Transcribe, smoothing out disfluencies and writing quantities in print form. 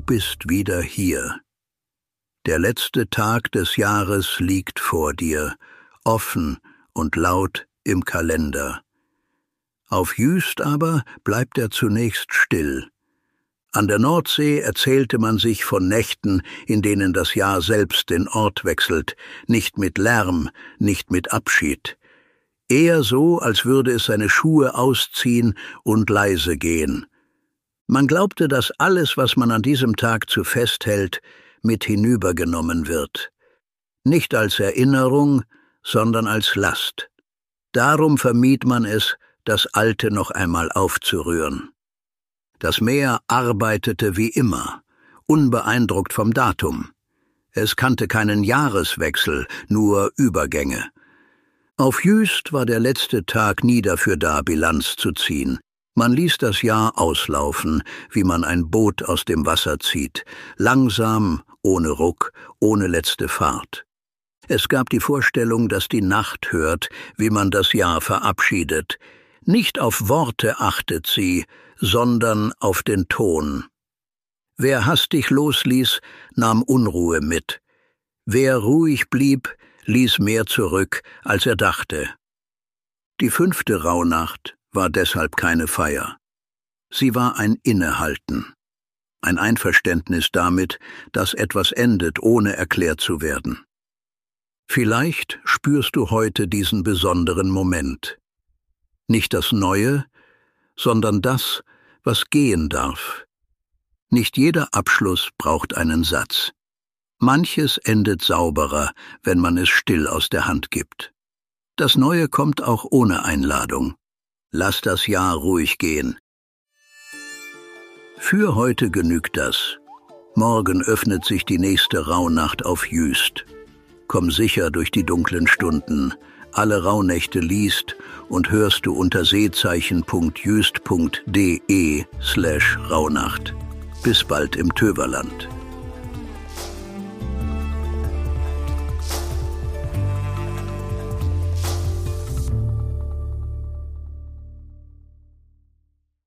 bist wieder hier. Der letzte Tag des Jahres liegt vor dir, offen und laut im Kalender. Auf Jüst aber bleibt er zunächst still. An der Nordsee erzählte man sich von Nächten, in denen das Jahr selbst den Ort wechselt, nicht mit Lärm, nicht mit Abschied. Eher so, als würde es seine Schuhe ausziehen und leise gehen. Man glaubte, dass alles, was man an diesem Tag zu fest hält, mit hinübergenommen wird. Nicht als Erinnerung, sondern als Last. Darum vermied man es, das Alte noch einmal aufzurühren. Das Meer arbeitete wie immer, unbeeindruckt vom Datum. Es kannte keinen Jahreswechsel, nur Übergänge. Auf Jüst war der letzte Tag nie dafür da, Bilanz zu ziehen. Man ließ das Jahr auslaufen, wie man ein Boot aus dem Wasser zieht, langsam, ohne Ruck, ohne letzte Fahrt. Es gab die Vorstellung, dass die Nacht hört, wie man das Jahr verabschiedet. Nicht auf Worte achtet sie, sondern auf den Ton. Wer hastig losließ, nahm Unruhe mit. Wer ruhig blieb, ließ mehr zurück, als er dachte. Die 5. Rauhnacht war deshalb keine Feier. Sie war ein Innehalten, ein Einverständnis damit, dass etwas endet, ohne erklärt zu werden. Vielleicht spürst du heute diesen besonderen Moment. Nicht das Neue, sondern das, was gehen darf. Nicht jeder Abschluss braucht einen Satz. Manches endet sauberer, wenn man es still aus der Hand gibt. Das Neue kommt auch ohne Einladung. Lass das Jahr ruhig gehen. Für heute genügt das. Morgen öffnet sich die nächste Rauhnacht auf Jüst. Komm sicher durch die dunklen Stunden. Alle Rauhnächte liest und hörst du unter seezeichen.jüst.de/Rauhnacht. Bis bald im Töverland.